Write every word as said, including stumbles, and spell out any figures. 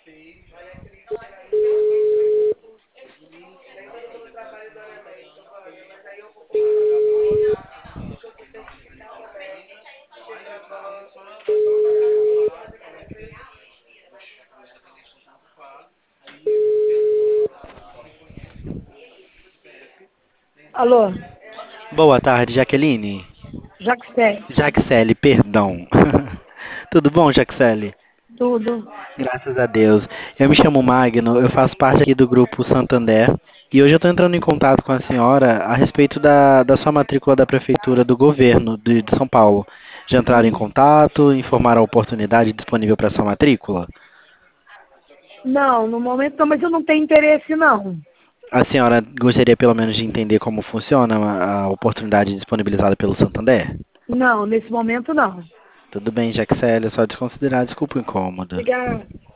Alô, Boa tarde, Jaqueline. Jaxé, Jaxele, perdão. Tudo bom, Jaxele? tudo. Graças a Deus. Eu me chamo Magno, eu faço parte aqui do grupo Santander e hoje eu estou entrando em contato com a senhora a respeito da, da sua matrícula da Prefeitura do Governo de, de São Paulo. Já entraram em Hum. contato, informaram a oportunidade disponível para sua matrícula? Não, no momento não, mas eu não tenho interesse não. A senhora gostaria pelo menos de entender como funciona a, a oportunidade disponibilizada pelo Santander? Não, nesse momento não. Tudo bem, Jaxele, é só desconsiderar, desculpa o incômodo. Obrigada.